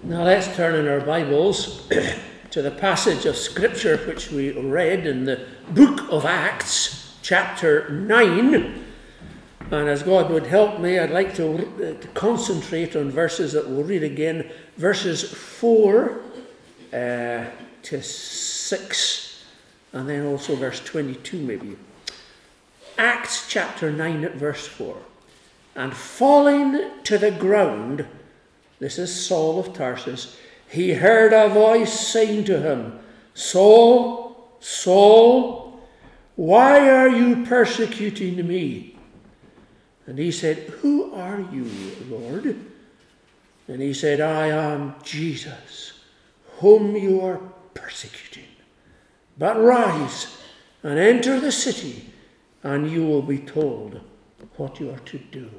Now let's turn in our Bibles to the passage of Scripture which we read in the book of Acts, chapter 9. And as God would help me, I'd like to concentrate on verses that we'll read again, verses 4 to 6, and then also verse 22 maybe. Acts chapter 9 at verse 4. And falling to the ground, this is Saul of Tarsus, he heard a voice saying to him, Saul, Saul, why are you persecuting me? And he said, Who are you, Lord? And he said, I am Jesus, whom you are persecuting. But rise and enter the city, and you will be told what you are to do.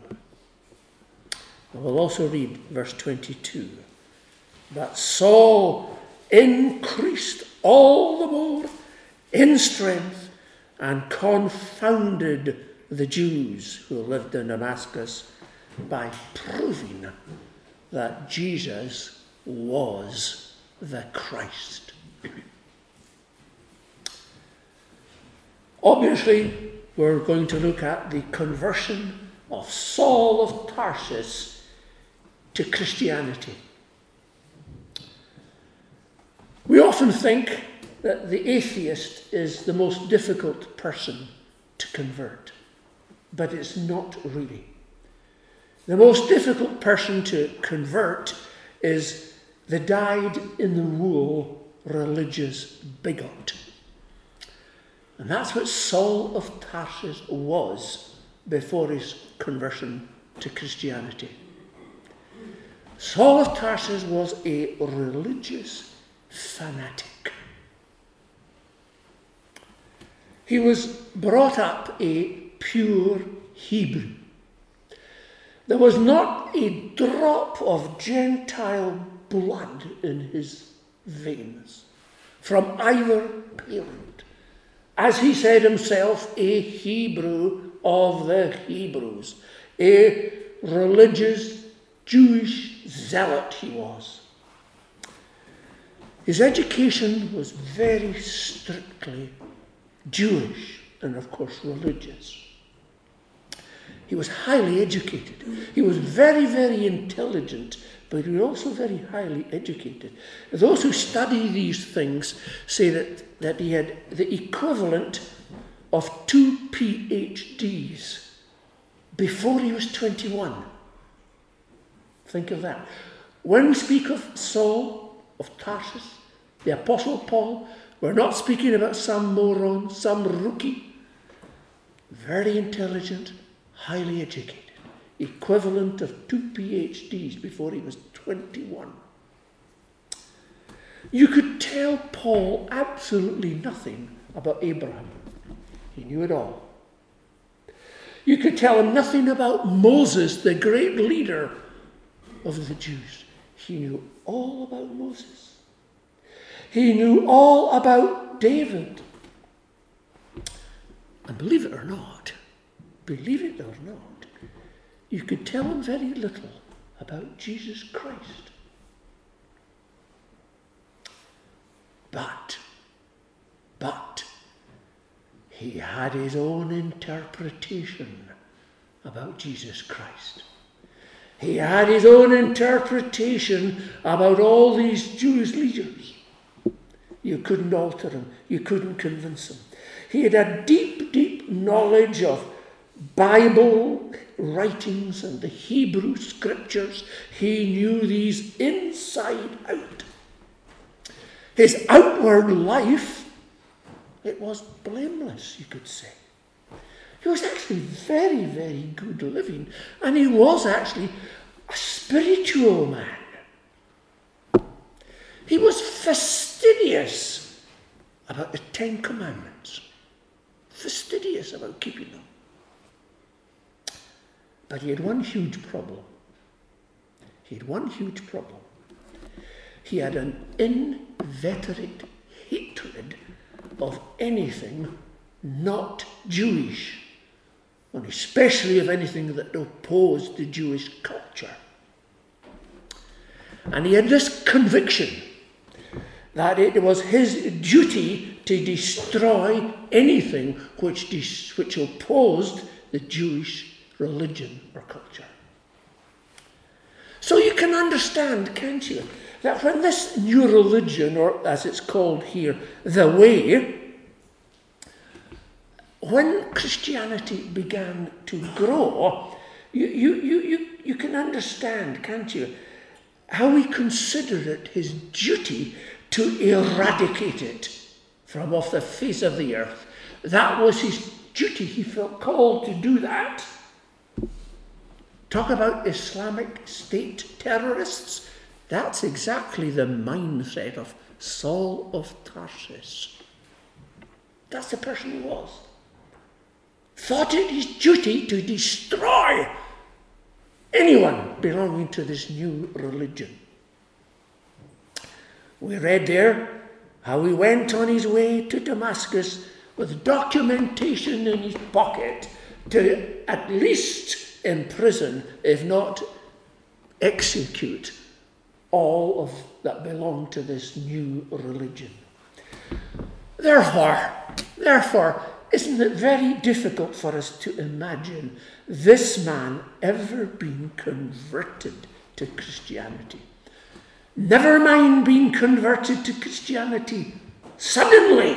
I will also read verse 22. But Saul increased all the more in strength and confounded the Jews who lived in Damascus by proving that Jesus was the Christ. Obviously, we're going to look at the conversion of Saul of Tarsus to Christianity. We often think that the atheist is the most difficult person to convert, but it's not really. The most difficult person to convert is the dyed-in-the-wool religious bigot. And that's what Saul of Tarsus was before his conversion to Christianity. Saul of Tarsus was a religious fanatic. He was brought up a pure Hebrew. There was not a drop of Gentile blood in his veins from either parent. As he said himself, a Hebrew of the Hebrews, a religious Jewish zealot he was. His education was very strictly Jewish and, of course, religious. He was highly educated. He was very, very intelligent, but he was also very highly educated. Those who study these things say that he had the equivalent of 2 PhDs before he was 21. Think of that. When we speak of Saul of Tarsus, the Apostle Paul, we're not speaking about some moron, some rookie. Very intelligent, highly educated. Equivalent of 2 PhDs before he was 21. You could tell Paul absolutely nothing about Abraham. He knew it all. You could tell him nothing about Moses, the great leader of the Jews. He knew all about Moses. He knew all about David. And believe it or not, you could tell him very little about Jesus Christ. But he had his own interpretation about Jesus Christ. He had his own interpretation about all these Jewish leaders. You couldn't alter him. You couldn't convince him. He had a deep, deep knowledge of Bible writings and the Hebrew scriptures. He knew these inside out. His outward life, it was blameless, you could say. He was actually very, very good living, and he was actually a spiritual man. He was fastidious about the 10 Commandments, fastidious about keeping them. But he had one huge problem. He had an inveterate hatred of anything not Jewish, and especially of anything that opposed the Jewish culture. And he had this conviction that it was his duty to destroy anything which opposed the Jewish religion or culture. So you can understand, can't you, that when this new religion, or as it's called here, the Way, when Christianity began to grow, you can understand, can't you, how he considered it his duty to eradicate it from off the face of the earth. That was his duty. He felt called to do that. Talk about Islamic State terrorists. That's exactly the mindset of Saul of Tarsus. That's the person he was. Thought it his duty to destroy anyone belonging to this new religion. We read there how he went on his way to Damascus with documentation in his pocket to at least imprison, if not execute, all of that belonged to this new religion. Therefore, isn't it very difficult for us to imagine this man ever being converted to Christianity? Never mind being converted to Christianity suddenly.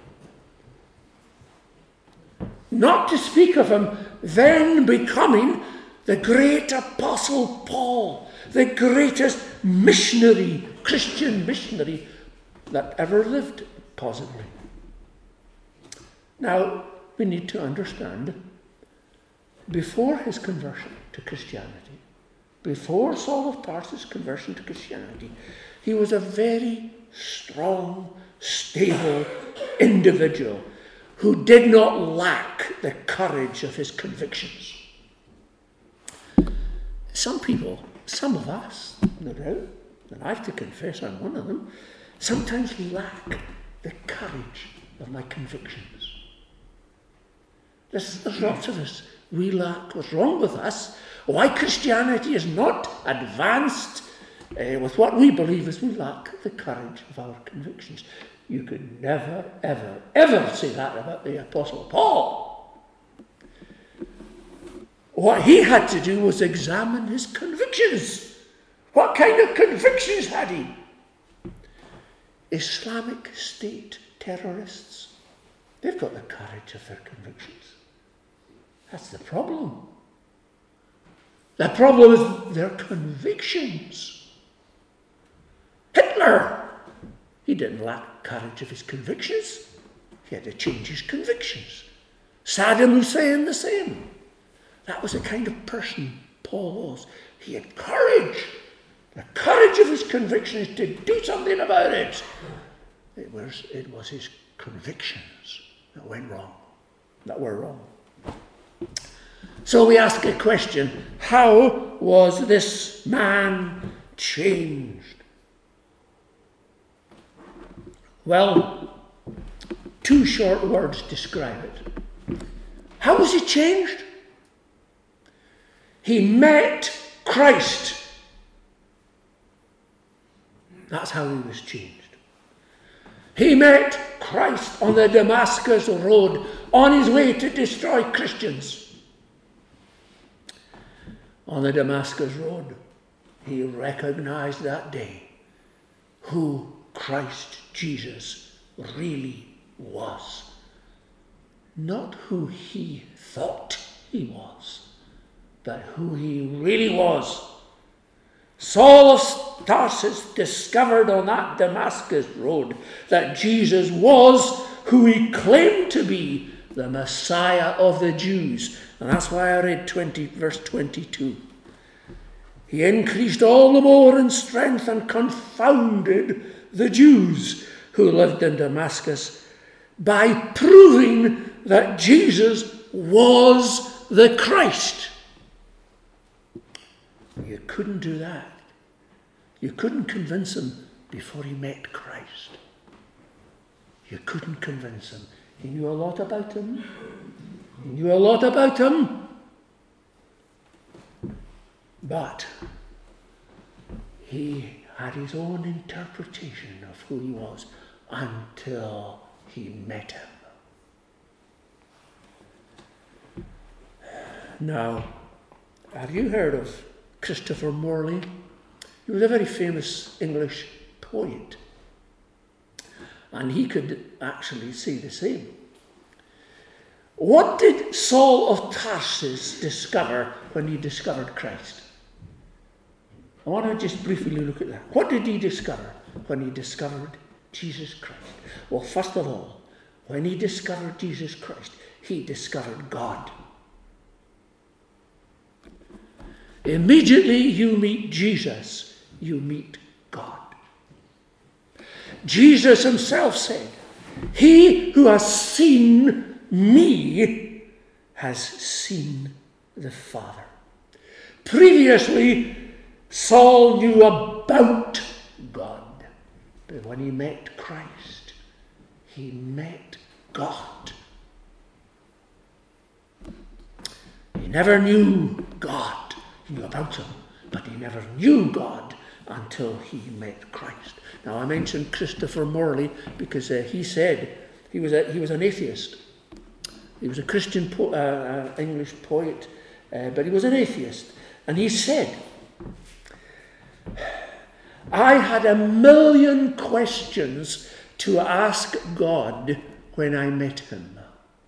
Not to speak of him then becoming the great Apostle Paul, the greatest missionary, Christian missionary that ever lived, possibly. Now, we need to understand, before his conversion to Christianity, before Saul of Tarsus' conversion to Christianity, he was a very strong, stable individual who did not lack the courage of his convictions. Some people, some of us, no doubt, and I have to confess I'm one of them, sometimes lack the courage of my convictions. There's lots of us. We lack. What's wrong with us? Why Christianity is not advanced with what we believe is we lack the courage of our convictions. You could never, ever, ever say that about the Apostle Paul. What he had to do was examine his convictions. What kind of convictions had he? Islamic State terrorists, they've got the courage of their convictions. That's the problem. The problem is their convictions. Hitler, he didn't lack courage of his convictions. He had to change his convictions. Saddam Hussein, the same. That was the kind of person Paul was. He had courage. The courage of his convictions to do something about it. It was his convictions that went wrong, that were wrong. So we ask a question: how was this man changed? Well, two short words describe it. How was he changed? He met Christ. That's how he was changed. He met Christ on the Damascus road, on his way to destroy Christians. On the Damascus road, he recognized that day who Christ Jesus really was. Not who he thought he was, but who he really was. Saul of Tarsus discovered on that Damascus road that Jesus was who he claimed to be, the Messiah of the Jews. And that's why I read verse 22. He increased all the more in strength and confounded the Jews who lived in Damascus by proving that Jesus was the Christ. You couldn't do that. You couldn't convince him before he met Christ. You couldn't convince him. He knew a lot about him. He knew a lot about him. But he had his own interpretation of who he was until he met him. Now, have you heard of Christopher Morley? He was a very famous English poet. And he could actually say the same. What did Saul of Tarsus discover when he discovered Christ? I want to just briefly look at that. What did he discover when he discovered Jesus Christ? Well, first of all, when he discovered Jesus Christ, he discovered God. Immediately you meet Jesus, you meet God. Jesus himself said, "He who has seen me has seen the Father." Previously, Saul knew about God, but when he met Christ, he met God. He never knew God. He knew about him, but he never knew God until he met Christ. Now, I mentioned Christopher Morley because he said he was an atheist. He was a Christian English poet, but he was an atheist. And he said, "I had 1,000,000 questions to ask God when I met him.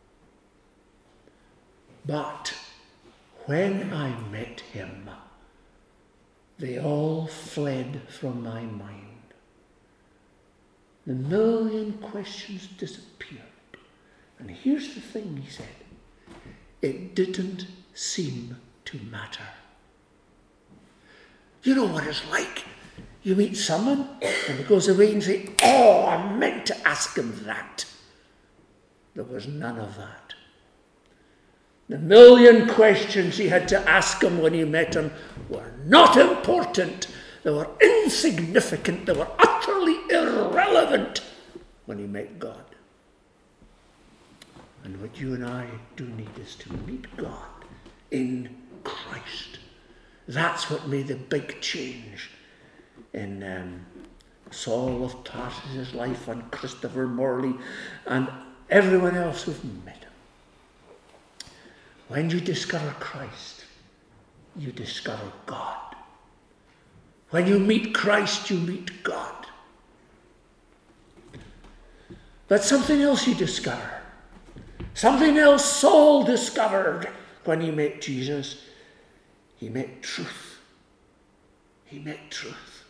But when I met him, they all fled from my mind. The 1,000,000 questions disappeared." And here's the thing he said. It didn't seem to matter. You know what it's like? You meet someone and he goes away and say, "Oh, I meant to ask him that." There was none of that. The 1,000,000 questions he had to ask him when he met him were not important. They were insignificant. They were utterly irrelevant when he met God. And what you and I do need is to meet God in Christ. That's what made the big change in Saul of Tarsus' life and Christopher Morley and everyone else who've met him. When you discover Christ, you discover God. When you meet Christ, you meet God. But something else you discover. Something else Saul discovered when he met Jesus. He met truth. He met truth.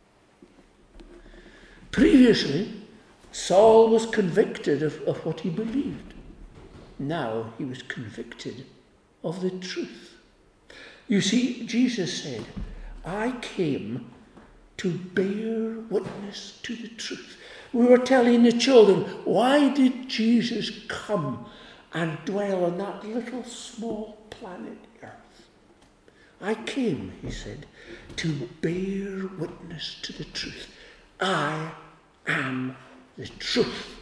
Previously, Saul was convicted of what he believed. Now he was convicted of the truth. You see, Jesus said, "I came to bear witness to the truth." We were telling the children, why did Jesus come and dwell on that little small planet Earth? "I came," he said, "to bear witness to the truth. I am the truth."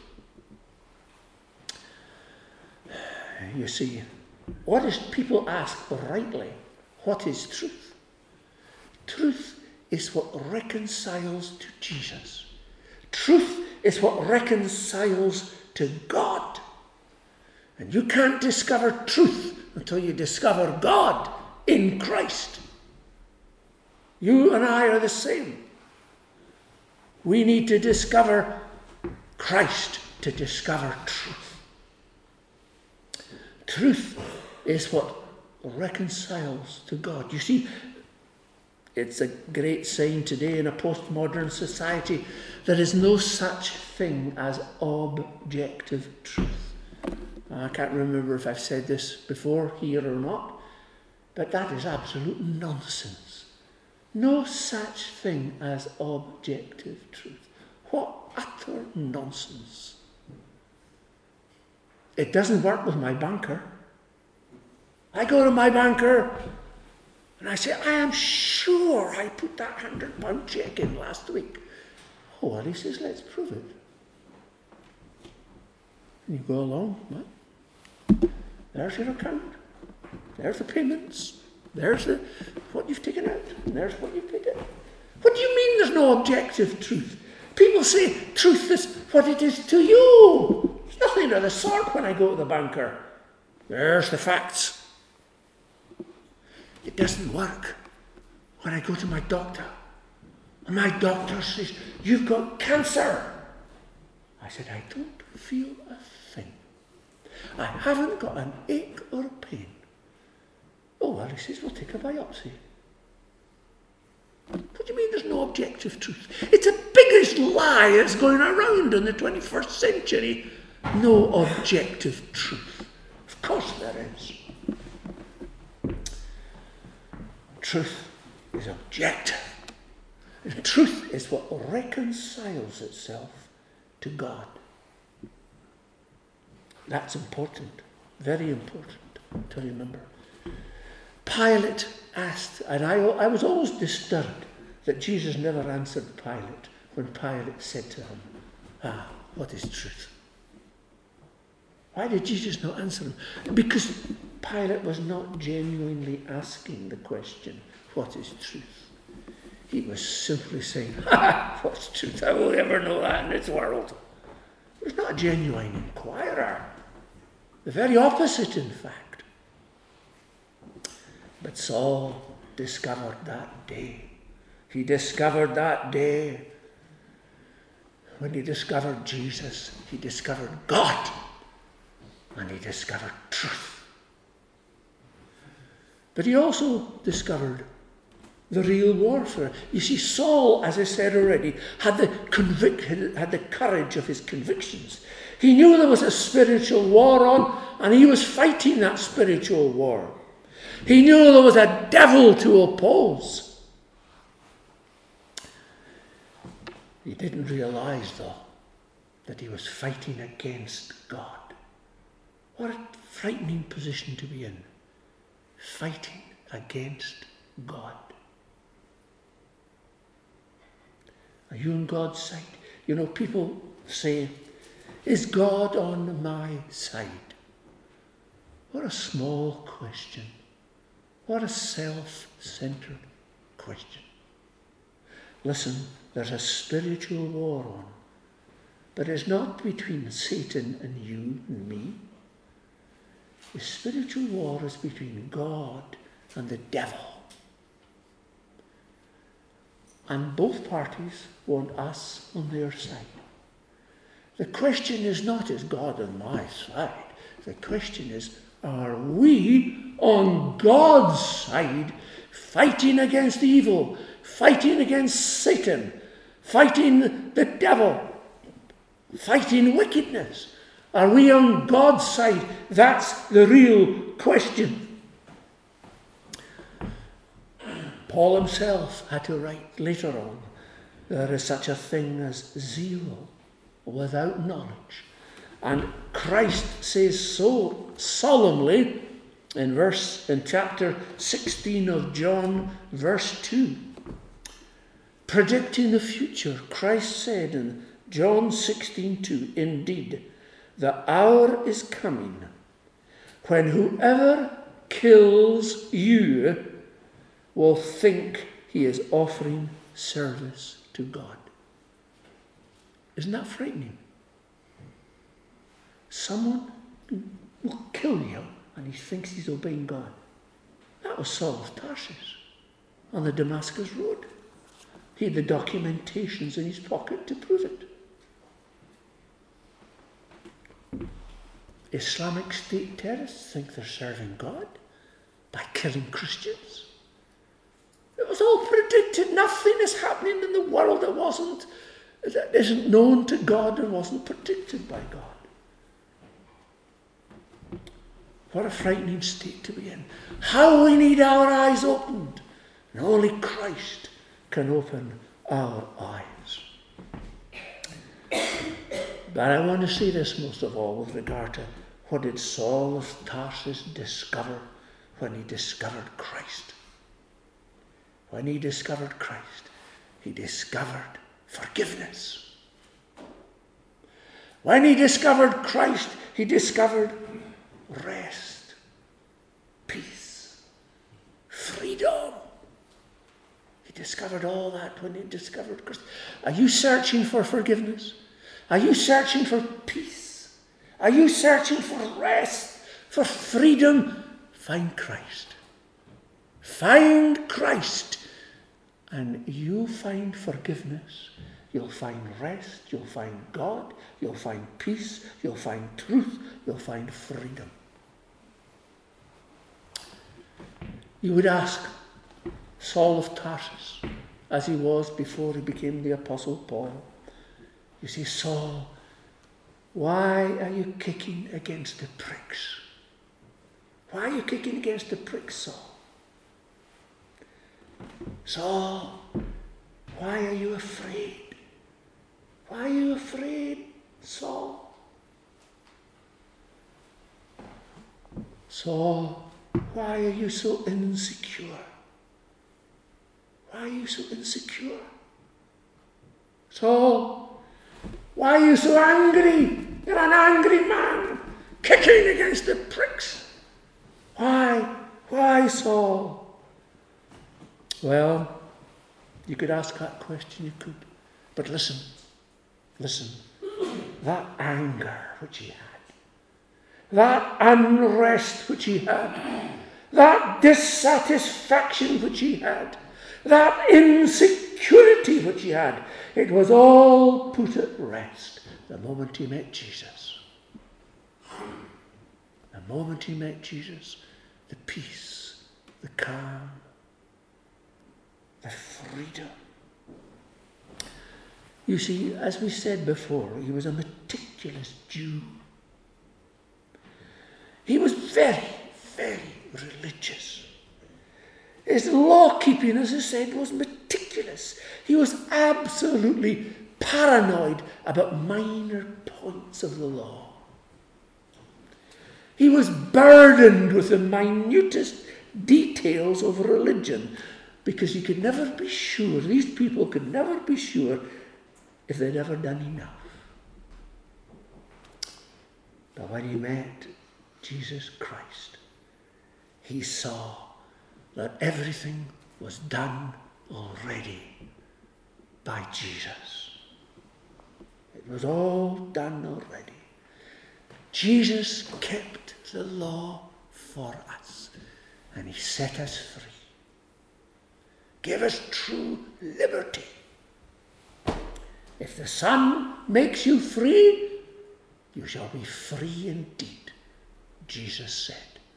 You see, what is people ask rightly? What is truth? Truth is what reconciles to Jesus. Truth is what reconciles to God. And you can't discover truth until you discover God in Christ. You and I are the same. We need to discover Christ to discover truth. Truth is what reconciles to God. You see, it's a great saying today in a postmodern society, there is no such thing as objective truth. I can't remember if I've said this before here or not, but that is absolute nonsense. No such thing as objective truth. What utter nonsense. It doesn't work with my banker. I go to my banker and I say, "I am sure I put that £100 cheque in last week." "Oh, well," he says, "let's prove it." And you go along, well, there's your account. There's the payments. There's what you've taken out. And there's what you've paid in. What do you there's no objective truth? People say truth is what it is to you. There's nothing of the sort when I go to the banker. There's the facts. It doesn't work when I go to my doctor. And my doctor says, you've got cancer. I said, I don't feel a thing. I haven't got an ache or a pain. Oh, well, he says, we'll take a biopsy. What do you mean there's no objective truth? It's the biggest lie that's going around in the 21st century. No objective truth. Of course there is. Truth is objective. And truth is what reconciles itself to God. That's important, very important to remember. Pilate asked, and I was always disturbed that Jesus never answered Pilate when Pilate said to him, what is truth? Why did Jesus not answer him? Because Pilate was not genuinely asking the question, what is truth? He was simply saying, what's truth? How will we ever know that in this world? He was not a genuine inquirer. The very opposite, in fact. But Saul discovered that day. He discovered that day when he discovered Jesus, he discovered God, and he discovered truth. But he also discovered the real warfare. You see, Saul, as I said already, had the courage of his convictions. He knew there was a spiritual war on, and he was fighting that spiritual war. He knew there was a devil to oppose. He didn't realize, though, that he was fighting against God. What a frightening position to be in. Fighting against God. Are you on God's side? You know, people say, is God on my side? What a small question. What a self-centered question. Listen, there's a spiritual war on, but it's not between Satan and you and me. The spiritual war is between God and the devil. And both parties want us on their side. The question is not, is God on my side? The question is, are we on God's side, fighting against evil, fighting against Satan, fighting the devil, fighting wickedness? Are we on God's side? That's the real question. Paul himself had to write later on, there is such a thing as zeal without knowledge. And Christ says so solemnly in chapter 16 of John, verse 2. Predicting the future, Christ said in John 16:2, indeed, the hour is coming when whoever kills you will think he is offering service to God. Isn't that frightening? Someone will kill you and he thinks he's obeying God. That was Saul of Tarsus on the Damascus Road. He had the documentations in his pocket to prove it. Islamic State terrorists think they're serving God by killing Christians. It was all predicted. Nothing is happening in the world that isn't known to God and wasn't predicted by God. What a frightening state to be in. How we need our eyes opened. And only Christ can open our eyes. But I want to say this most of all with regard to what did Saul of Tarsus discover when he discovered Christ. When he discovered Christ, he discovered forgiveness. When he discovered Christ, he discovered rest, peace, freedom. He discovered all that when he discovered Christ. Are you searching for forgiveness? Are you searching for peace? Are you searching for rest, for freedom? Find Christ. Find Christ, and you'll find forgiveness. You'll find rest. You'll find God. You'll find peace. You'll find truth. You'll find freedom. You would ask Saul of Tarsus, as he was before he became the Apostle Paul. You say, Saul, why are you kicking against the pricks? Why are you kicking against the pricks, Saul? Saul, why are you afraid? Why are you afraid, Saul? Saul, why are you so insecure? Why are you so insecure? Saul, why are you so angry? You're an angry man, kicking against the pricks. Why? Why, Saul? Well, you could ask that question, you could. But listen. That anger which he had, that unrest which he had, that dissatisfaction which he had, that insecurity which he had, it was all put at rest the moment he met Jesus. The moment he met Jesus, the peace, the calm, the freedom. You see, as we said before, he was a meticulous Jew. He was very, very religious. His law-keeping, as I said, was meticulous. He was absolutely paranoid about minor points of the law. He was burdened with the minutest details of religion, because he could never be sure, these people could never be sure if they'd ever done enough. But when he met Jesus Christ, he saw that everything was done already by Jesus. It was all done already. Jesus kept the law for us, and he set us free. Give us true liberty. If the Son makes you free, you shall be free indeed, Jesus said.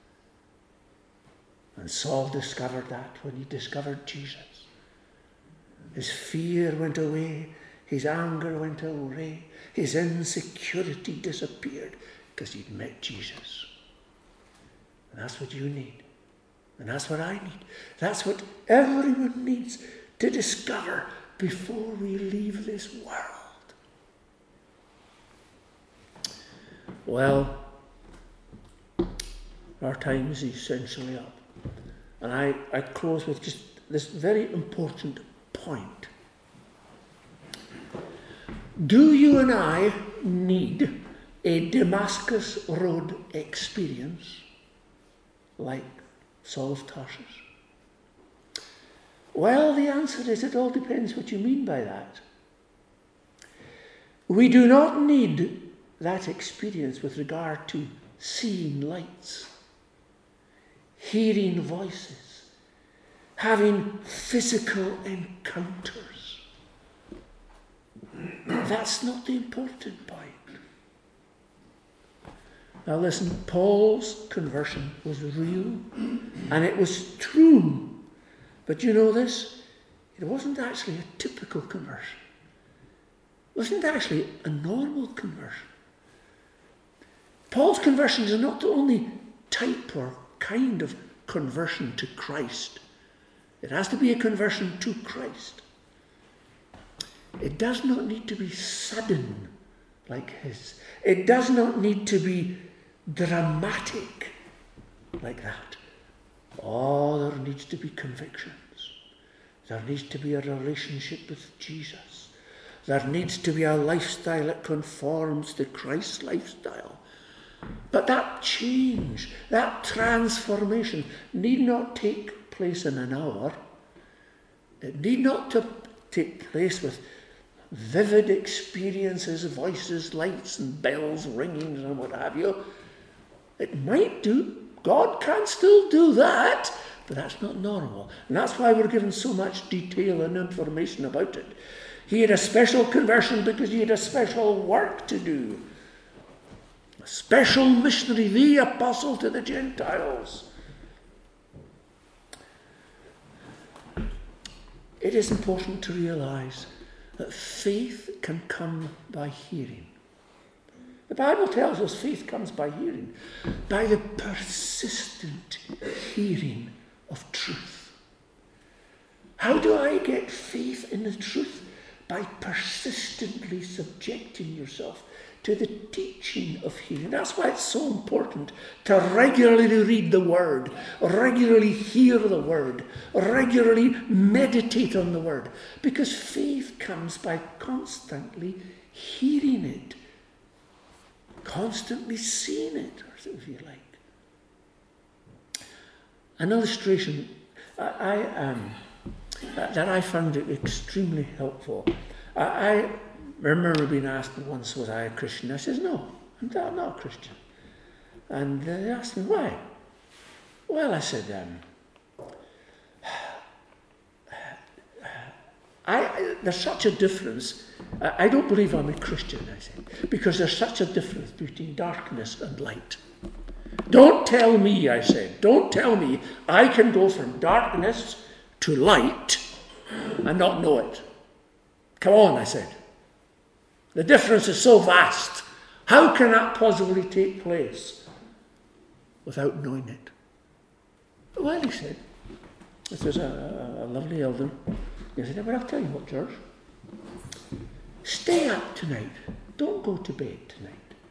And Saul discovered that when he discovered Jesus. His fear went away, his anger went away, his insecurity disappeared because he'd met Jesus. And that's what you need. And that's what I need. That's what everyone needs to discover before we leave this world. Well, our time is essentially up. And I close with just this very important point. Do you and I need a Damascus Road experience like Saul of Tarsus? Well, the answer is it all depends what you mean by that. We do not need that experience with regard to seeing lights, hearing voices, having physical encounters. That's not the important point. Now listen, Paul's conversion was real and it was true. But you know this? It wasn't actually a typical conversion. It wasn't actually a normal conversion. Paul's conversions are not the only type or kind of conversion to Christ. It has to be a conversion to Christ. It does not need to be sudden like his. It does not need to be dramatic like that. Oh, there needs to be convictions. There needs to be a relationship with Jesus. There needs to be a lifestyle that conforms to Christ's lifestyle. But that change, that transformation need not take place in an hour. It need not to take place with vivid experiences, voices, lights and bells ringing and what have you. It might do. God can still do that, but that's not normal. And that's why we're given so much detail and information about it. He had a special conversion because he had a special work to do. A special missionary, the apostle to the Gentiles. It is important to realize that faith can come by hearing. The Bible tells us faith comes by hearing, by the persistent hearing of truth. How do I get faith in the truth? By persistently subjecting yourself to the teaching of hearing. That's why it's so important to regularly read the Word, regularly hear the Word, regularly meditate on the Word. Because faith comes by constantly hearing it, constantly seeing it, if you like. An illustration that I found it extremely helpful. I remember being asked once, was I a Christian? I said, no, I'm not a Christian. And they asked me, why? Well, I said, there's such a difference. I don't believe I'm a Christian, I said, because there's such a difference between darkness and light. Don't tell me, I said, don't tell me I can go from darkness to light and not know it. Come on, I said. The difference is so vast. How can that possibly take place without knowing it? Well, he said, this is a lovely elder. He said, well, I'll tell you what, George. Stay up tonight. Don't go to bed tonight.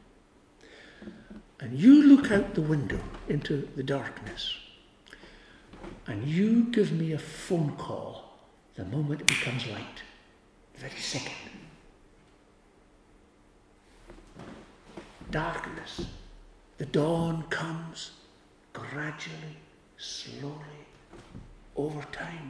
And you look out the window into the darkness. And you give me a phone call the moment it becomes light. The very second. Darkness. The dawn comes gradually, slowly, over time.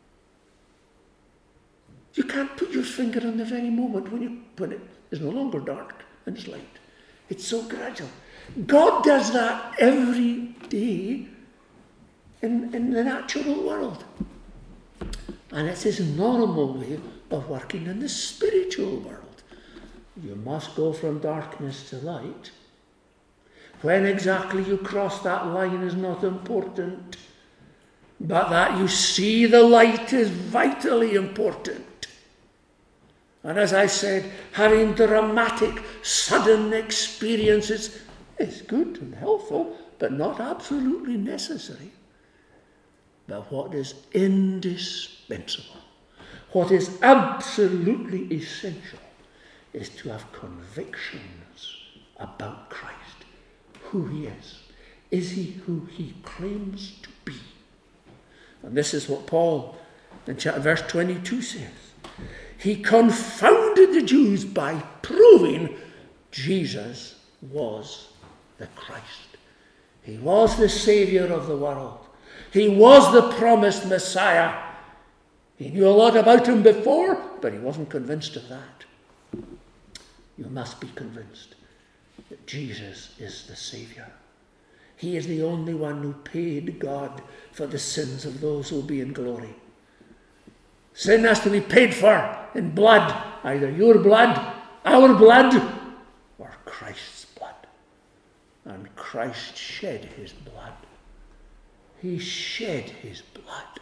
You can't put your finger on the very moment when it is no longer dark and it's light. It's so gradual. God does that every day in the natural world. And it's his normal way of working in the spiritual world. You must go from darkness to light. When exactly you cross that line is not important, but that you see the light is vitally important. And as I said, having dramatic, sudden experiences is good and helpful, but not absolutely necessary. But what is indispensable, what is absolutely essential, is to have convictions about Christ, who he is. Is he who he claims to be? And this is what Paul in verse 22 says. He confounded the Jews by proving Jesus was the Christ. He was the Saviour of the world. He was the promised Messiah. He knew a lot about him before, but he wasn't convinced of that. You must be convinced that Jesus is the Saviour. He is the only one who paid God for the sins of those who will be in glory. Sin has to be paid for in blood, either your blood, our blood, or Christ's blood. And Christ shed his blood. He shed his blood.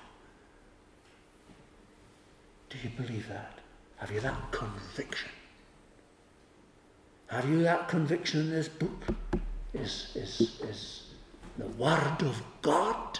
Do you believe that? Have you that conviction? Have you that conviction in this book? Is the Word of God?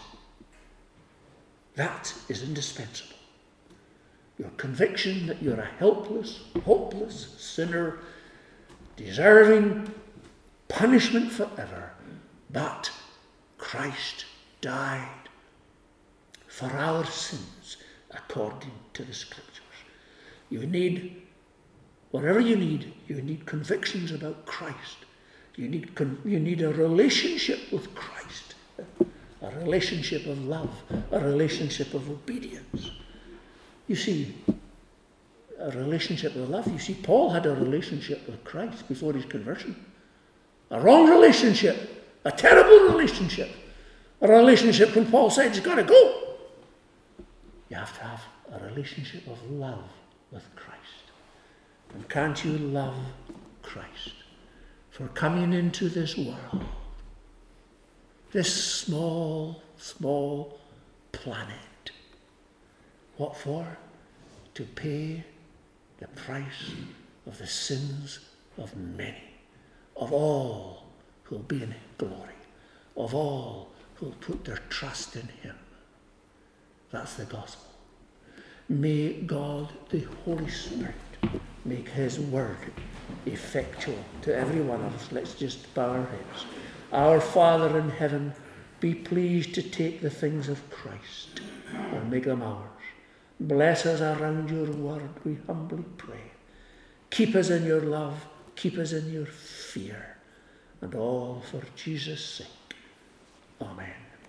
That is indispensable. Your conviction that you're a helpless, hopeless sinner, deserving punishment forever, but Christ died for our sins according to the Scriptures. You need, whatever you need convictions about Christ. You need a relationship with Christ, a relationship of love, a relationship of obedience. You see, a relationship with love. You see, Paul had a relationship with Christ before his conversion. A wrong relationship, a terrible relationship, a relationship when Paul said, you've got to go. You have to have a relationship of love with Christ. And can't you love Christ for coming into this world, this small, small planet? What for? To pay the price of the sins of many, of all who will be in glory, of all who will put their trust in him. That's the gospel. May God, the Holy Spirit, make his word effectual to every one of us. Let's just bow our heads. Our Father in heaven, be pleased to take the things of Christ and make them ours. Bless us around your word, we humbly pray. Keep us in your love, keep us in your fear, and all for Jesus' sake. Amen.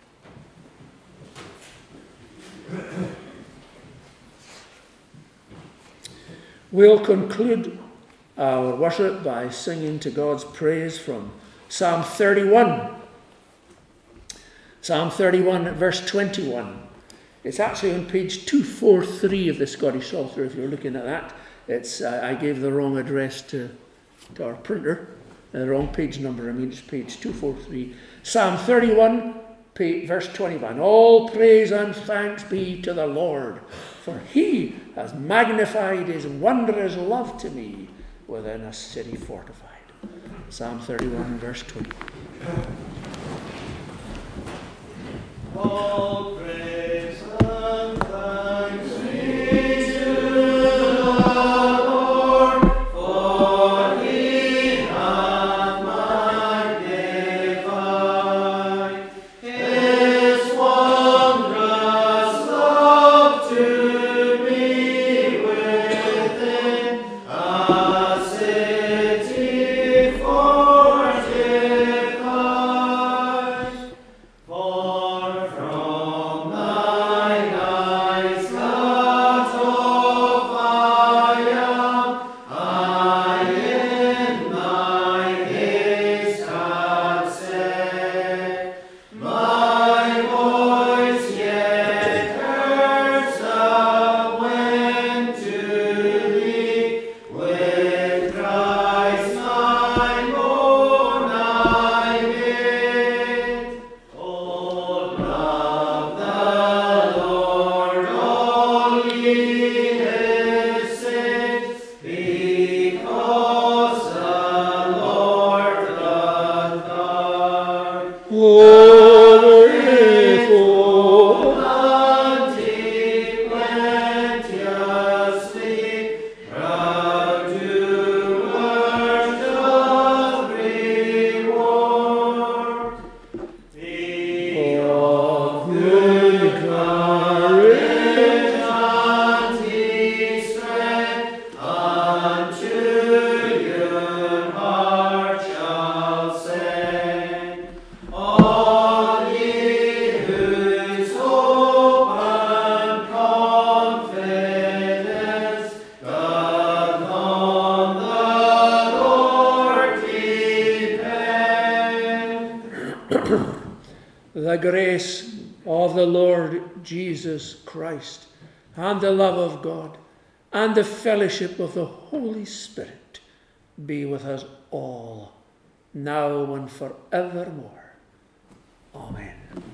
We'll conclude our worship by singing to God's praise from Psalm 31. Psalm 31 at verse 21. It's actually on page 243 of the Scottish Psalter, if you're looking at that. I gave the wrong address to our printer, the wrong page number. It's page 243. Psalm 31, verse 21. All praise and thanks be to the Lord, for he has magnified his wondrous love to me within a city fortified. Psalm 31, verse 20. All praise and thanks be to the Lord, for he hath magnified his wondrous love to me within a city fortified. For from thine eyes cut off I in thine haste have said, my voice yet heard went to thee, with Christ my born I bid. Oh, love the Lord, all ye his saints, because the Lord doth guard. Faithful And he plenteously, proud doers doth reward. Be of good courage, and he strength unto your heart shall send. All ye whose hope and confidence doth on the Lord depend. The grace of the Lord Jesus Christ, and the love of God, and the fellowship of the Holy Spirit be with us all, now and forevermore. Amen.